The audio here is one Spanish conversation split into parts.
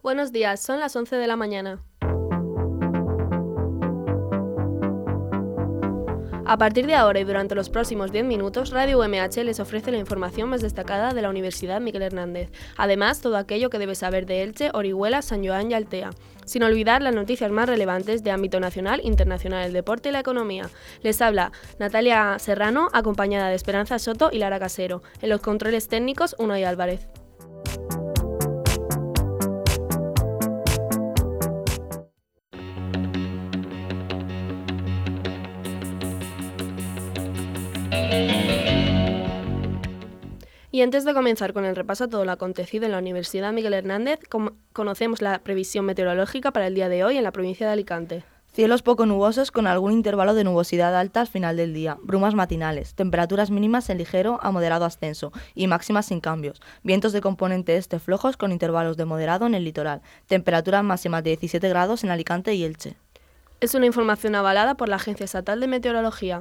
Buenos días, son las 11 de la mañana. A partir de ahora y durante los próximos 10 minutos, Radio UMH les ofrece la información más destacada de la Universidad Miguel Hernández. Además, todo aquello que debe saber de Elche, Orihuela, San Joan y Altea. Sin olvidar las noticias más relevantes de ámbito nacional, internacional, el deporte y la economía. Les habla Natalia Serrano, acompañada de Esperanza Soto y Lara Casero. En los controles técnicos, Unai Álvarez. Y antes de comenzar con el repaso a todo lo acontecido en la Universidad Miguel Hernández, conocemos la previsión meteorológica para el día de hoy en la provincia de Alicante. Cielos poco nubosos con algún intervalo de nubosidad alta al final del día, brumas matinales, temperaturas mínimas en ligero a moderado ascenso y máximas sin cambios, vientos de componente este flojos con intervalos de moderado en el litoral, temperaturas máximas de 17 grados en Alicante y Elche. Es una información avalada por la Agencia Estatal de Meteorología.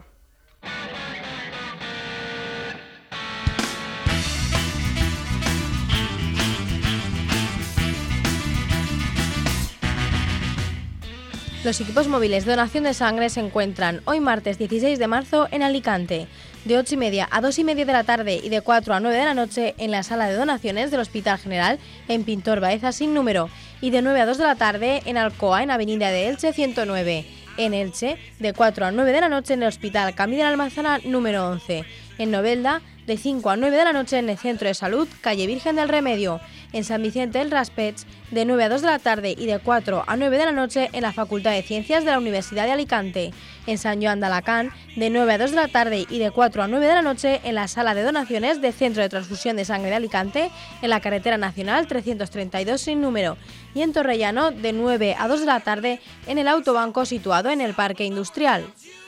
Los equipos móviles de donación de sangre se encuentran hoy martes 16 de marzo en Alicante, de 8:30 a 2:30 de la tarde y de 4 a 9 de la noche en la sala de donaciones del Hospital General en Pintor Baeza sin número y de 9 a 2 de la tarde en Alcoa en Avenida de Elche 109, en Elche de 4 a 9 de la noche en el Hospital Camí de la Almanzana número 11, en Novelda de 5 a 9 de la noche en el Centro de Salud Calle Virgen del Remedio, en San Vicente del Raspeig de 9 a 2 de la tarde y de 4 a 9 de la noche en la Facultad de Ciencias de la Universidad de Alicante, en San Joan de Alacant de 9 a 2 de la tarde y de 4 a 9 de la noche en la Sala de Donaciones del Centro de Transfusión de Sangre de Alicante, en la Carretera Nacional 332 sin número, y en Torrellano de 9 a 2 de la tarde en el autobanco situado en el Parque Industrial.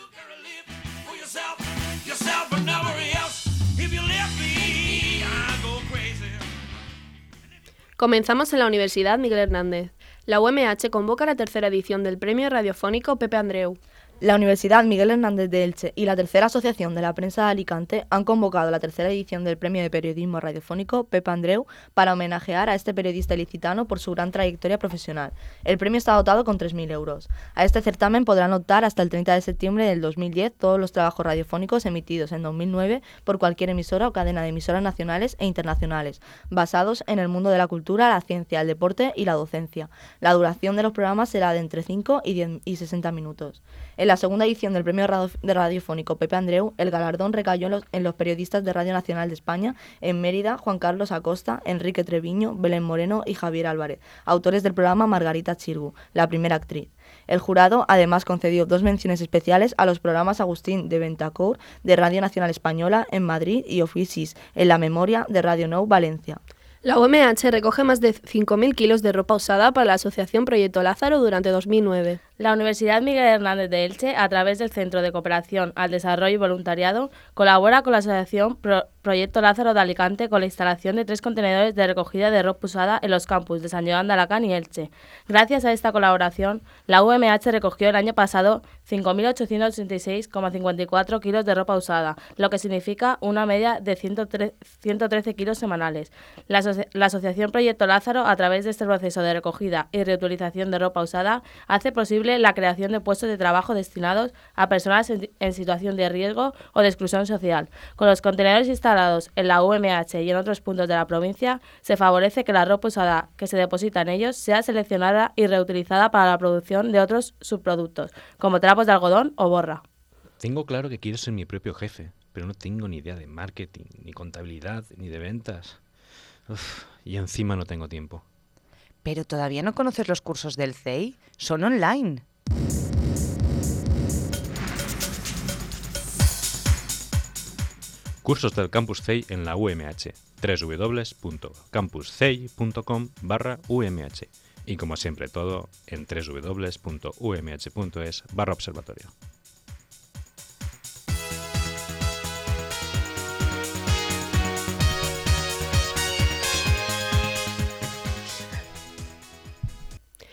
Comenzamos en la Universidad Miguel Hernández. La UMH convoca la tercera edición del Premio Radiofónico Pepe Andreu. La Universidad Miguel Hernández de Elche y la Tercera Asociación de la Prensa de Alicante han convocado la tercera edición del Premio de Periodismo Radiofónico Pepe Andreu para homenajear a este periodista ilicitano por su gran trayectoria profesional. El premio está dotado con 3.000 euros. A este certamen podrán optar hasta el 30 de septiembre del 2010 todos los trabajos radiofónicos emitidos en 2009 por cualquier emisora o cadena de emisoras nacionales e internacionales, basados en el mundo de la cultura, la ciencia, el deporte y la docencia. La duración de los programas será de entre 5 y 60 minutos. En la segunda edición del Premio Radiofónico Pepe Andreu, el galardón recayó en los periodistas de Radio Nacional de España en Mérida, Juan Carlos Acosta, Enrique Treviño, Belén Moreno y Javier Álvarez, autores del programa Margarita Xirgu, la primera actriz. El jurado además concedió 2 menciones especiales a los programas Agustín de Ventacourt de Radio Nacional Española en Madrid y Oficis en la memoria de Radio Nou Valencia. La UMH recoge más de 5.000 kilos de ropa usada para la Asociación Proyecto Lázaro durante 2009. La Universidad Miguel Hernández de Elche, a través del Centro de Cooperación al Desarrollo y Voluntariado, colabora con la Asociación Proyecto Lázaro de Alicante con la instalación de 3 contenedores de recogida de ropa usada en los campus de San Joan de Alacant y Elche. Gracias a esta colaboración, la UMH recogió el año pasado 5.886,54 kilos de ropa usada, lo que significa una media de 113 kilos semanales. La Asociación Proyecto Lázaro, a través de este proceso de recogida y reutilización de ropa usada, hace posible la creación de puestos de trabajo destinados a personas en situación de riesgo o de exclusión social. Con los contenedores instalados en la UMH y en otros puntos de la provincia, se favorece que la ropa usada que se deposita en ellos sea seleccionada y reutilizada para la producción de otros subproductos, como trapos de algodón o borra. Tengo claro que quiero ser mi propio jefe, pero no tengo ni idea de marketing, ni contabilidad, ni de ventas. Y encima no tengo tiempo. ¿Pero todavía no conoces los cursos del CEI? Son online. Cursos del Campus CEI en la UMH. www.campuscei.com/UMH. Y como siempre todo en www.umh.es/observatorio.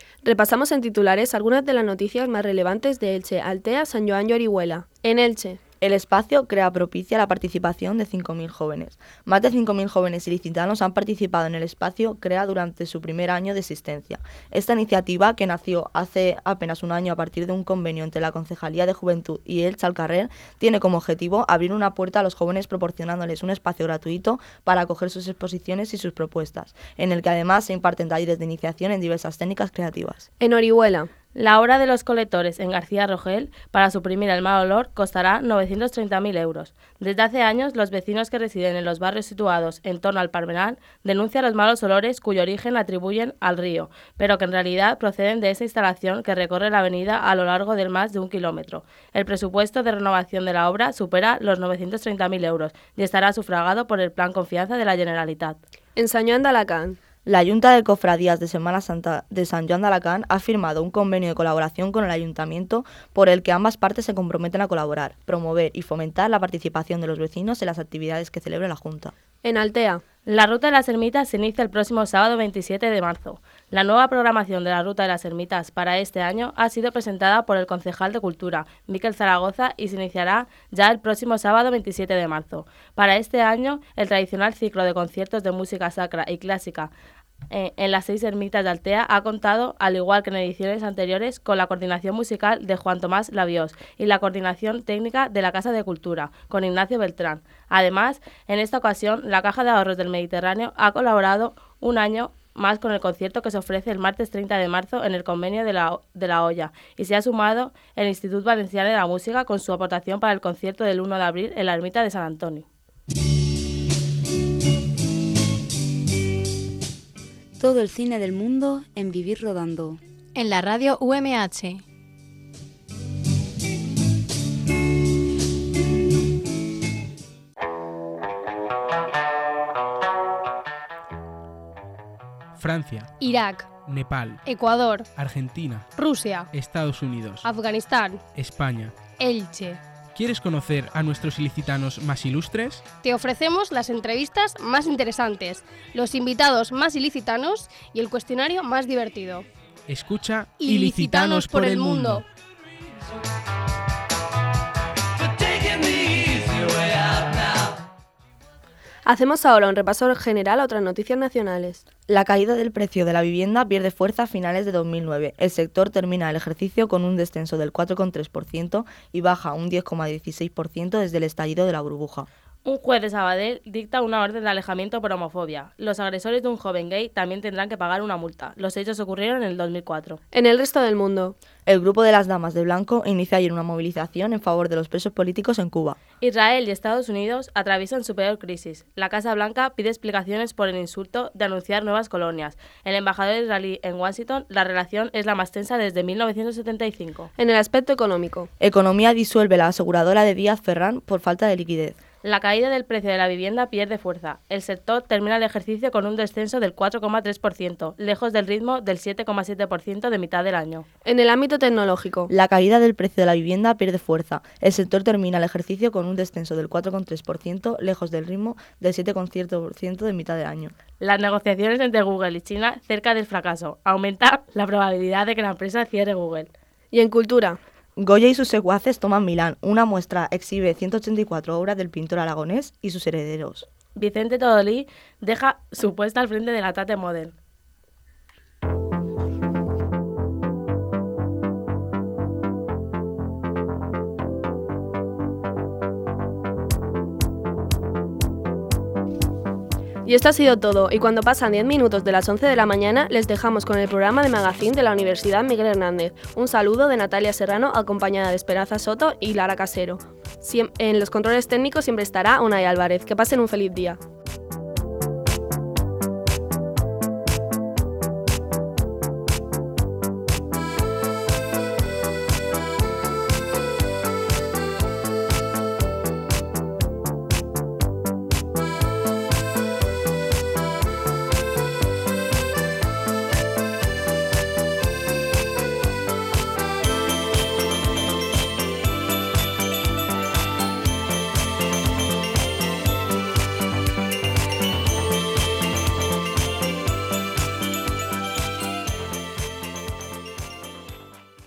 Repasamos en titulares algunas de las noticias más relevantes de Elche, Altea, San Joan y Orihuela. En Elche, El espacio CREA propicia la participación de 5.000 jóvenes. Más de 5.000 jóvenes ilicitanos han participado en el espacio CREA durante su primer año de existencia. Esta iniciativa, que nació hace apenas un año a partir de un convenio entre la Concejalía de Juventud y Elche al Carrer, tiene como objetivo abrir una puerta a los jóvenes proporcionándoles un espacio gratuito para acoger sus exposiciones y sus propuestas, en el que además se imparten talleres de iniciación en diversas técnicas creativas. En Orihuela. La obra de los colectores en García Rogel, para suprimir el mal olor, costará 930.000 euros. Desde hace años, los vecinos que residen en los barrios situados en torno al Palmeral denuncian los malos olores cuyo origen atribuyen al río, pero que en realidad proceden de esa instalación que recorre la avenida a lo largo de más de 1 kilómetro. El presupuesto de renovación de la obra supera los 930.000 euros y estará sufragado por el Plan Confianza de la Generalitat. En Sant Joan d'Alacant. La Junta de Cofradías de Semana Santa de Sant Joan d'Alacant ha firmado un convenio de colaboración con el Ayuntamiento por el que ambas partes se comprometen a colaborar, promover y fomentar la participación de los vecinos en las actividades que celebre la Junta. En Altea. La Ruta de las Ermitas se inicia el próximo sábado 27 de marzo. La nueva programación de la Ruta de las Ermitas para este año ha sido presentada por el concejal de Cultura, Miquel Zaragoza, y se iniciará ya el próximo sábado 27 de marzo. Para este año, el tradicional ciclo de conciertos de música sacra y clásica en las 6 ermitas de Altea ha contado, al igual que en ediciones anteriores, con la coordinación musical de Juan Tomás Labiós y la coordinación técnica de la Casa de Cultura, con Ignacio Beltrán. Además, en esta ocasión, la Caja de Ahorros del Mediterráneo ha colaborado un año más con el concierto que se ofrece el martes 30 de marzo en el convenio de la Olla, y se ha sumado el Institut Valenciano de la Música con su aportación para el concierto del 1 de abril en la ermita de San Antonio. Todo el cine del mundo en Vivir Rodando. En la radio UMH. Francia, Irak, Nepal, Ecuador, Argentina, Rusia, Estados Unidos, Afganistán, España. Elche. ¿Quieres conocer a nuestros ilicitanos más ilustres? Te ofrecemos las entrevistas más interesantes, los invitados más ilicitanos y el cuestionario más divertido. Escucha Ilicitanos por el mundo. Hacemos ahora un repaso general a otras noticias nacionales. La caída del precio de la vivienda pierde fuerza a finales de 2009. El sector termina el ejercicio con un descenso del 4,3% y baja un 10,16% desde el estallido de la burbuja. Un juez de Sabadell dicta una orden de alejamiento por homofobia. Los agresores de un joven gay también tendrán que pagar una multa. Los hechos ocurrieron en el 2004. En el resto del mundo. El grupo de las Damas de Blanco inicia ayer una movilización en favor de los presos políticos en Cuba. Israel y Estados Unidos atraviesan su peor crisis. La Casa Blanca pide explicaciones por el insulto de anunciar nuevas colonias. El embajador israelí en Washington, la relación es la más tensa desde 1975. En el aspecto económico. Economía disuelve la aseguradora de Díaz Ferrán por falta de liquidez. La caída del precio de la vivienda pierde fuerza. El sector termina el ejercicio con un descenso del 4,3%, lejos del ritmo del 7,7% de mitad del año. En el ámbito tecnológico. La caída del precio de la vivienda pierde fuerza. El sector termina el ejercicio con un descenso del 4,3%, lejos del ritmo del 7,7% de mitad del año. Las negociaciones entre Google y China cerca del fracaso. Aumenta la probabilidad de que la empresa cierre Google. Y en cultura. Goya y sus secuaces toman Milán. Una muestra exhibe 184 obras del pintor aragonés y sus herederos. Vicente Todolí deja su puesta al frente de la Tate Modern. Y esto ha sido todo, y cuando pasan 10 minutos de las 11 de la mañana, les dejamos con el programa de Magazine de la Universidad Miguel Hernández. Un saludo de Natalia Serrano, acompañada de Esperanza Soto y Lara Casero. En los controles técnicos siempre estará Unai Álvarez. Que pasen un feliz día.